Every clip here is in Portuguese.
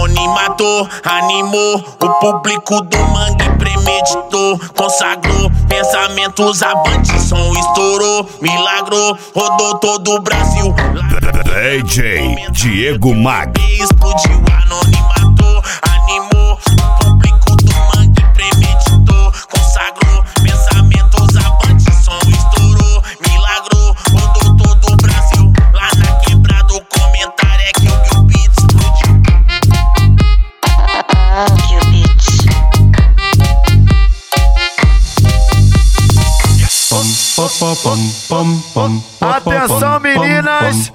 anonimato animou o público do mangue, premeditou, consagrou pensamentos, a som estourou, milagrou, rodou todo o Brasil. DJ Diego Mag Explodiu, anonimato animou o público do mangue, premeditou, consagrou pensamentos, a som estourou, milagrou, rodou todo o Brasil. Lá na quebrada o comentário é que o beat explodiu. Atenção meninas,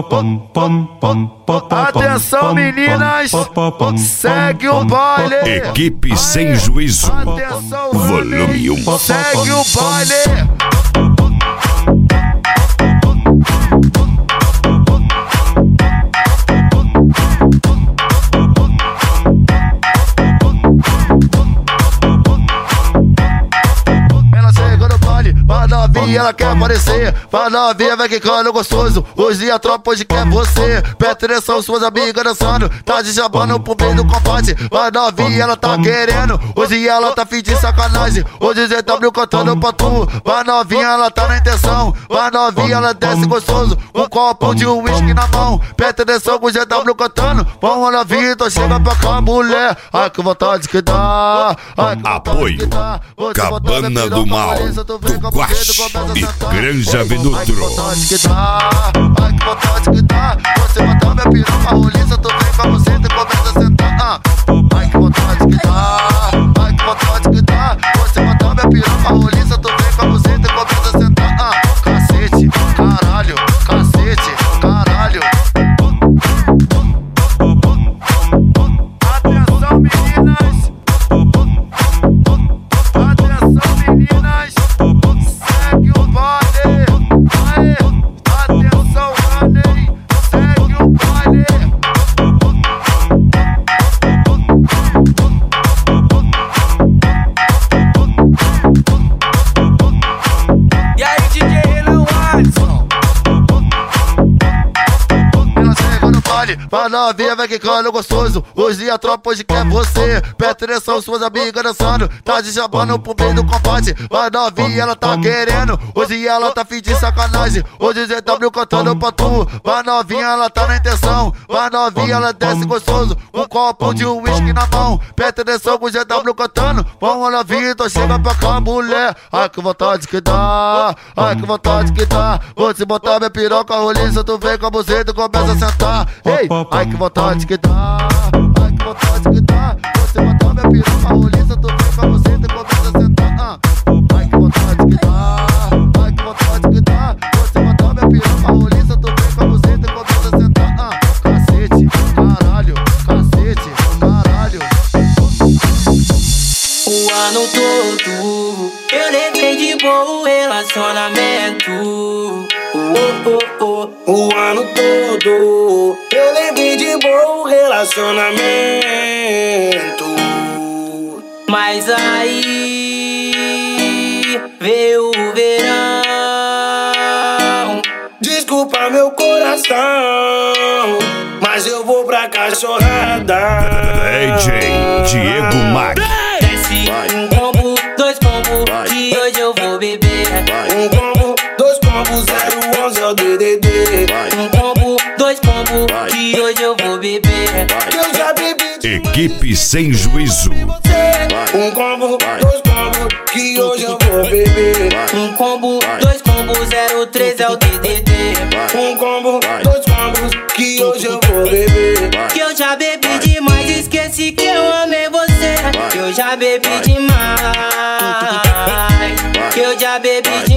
atenção meninas, segue o baile. Equipe Sem Juízo, Atenção, volume 1. segue o baile. Pra novinha ela quer aparecer, pra novinha vai quicando gostoso. Hoje a tropa hoje quer você. Presta atenção, suas amigas dançando, tá de jabando pro meio do combate. Pra novinha ela tá querendo, hoje ela tá fim de sacanagem. Hoje ZW cantando pra tu, pra novinha ela tá na intenção. Pra novinha ela desce gostoso, um copo de uísque na mão. Presta atenção com o ZW cantando, vamos novinha, então chega pra cá mulher. Ai que vontade que dá, ai que vontade que dá. Cabana do Mal, do Guache e Granja Vinutro. Ai que vontade que dá, ai que vontade que dá. Você botar minha piroca roliça, tu vem pra você e começa a sentar. Ai que vontade que dá, ai que vontade que dá. Você botar minha piroca roliça, tu vem pra você e começa a sentar. Cacete, caralho, cacete, caralho. Atenção meninas, atenção meninas, segue o baile. Aê, atenção Rani, segue o baile. E aí, DJ Renan Watson? Ela chega no baile, pra novinha vai quicando gostoso. Hoje a tropa hoje quer você. Presta atenção, suas amigas dançando, tá de jabando pro meio do combate. Pra novinha ela tá querendo, hoje ela tá fim de sacanagem. Hoje ZW cantando pra tu, pra novinha ela tá na intenção. Pra novinha ela desce gostoso, um copo de uísque na mão. Presta atenção com o ZW cantando, vamos novinha, então chega pra cá mulher. Ai que vontade que dá, ai que vontade que dá. Vou te botar minha piroca roliça, tu vem com a buzeta e começa a sentar. Ei, ai que vontade que dá, ai que vontade que dá. Você botar minha piroca roliça, tu vem com a buzeta e começa a sentar. Ai que vontade que dá, ai que vontade que dá. Você botar minha piroca roliça, tu vem com a buzeta e começa a sentar. Cacete, caralho, cacete, caralho. O ano todo eu levei de boa o relacionamento. O ano todo eu levei de boa o relacionamento. Mas aí veio o verão. Desculpa meu coração, mas eu vou pra cachorrada. DJ Diego Mag Desce um combo, dois combos, que hoje eu vou beber. Um combo, dois combos, 011 é o DDD. Um combo, dois combos, que hoje eu vou beber. Que eu já bebi de Equipe Sem Juízo, um combo, dois combos, que hoje eu vou beber. Um combo, dois combos, 013 é o DDD. Um combo, dois combos, que hoje eu vou beber. Que eu já bebi demais, esqueci que eu amei você. Que eu já bebi demais, que eu já bebi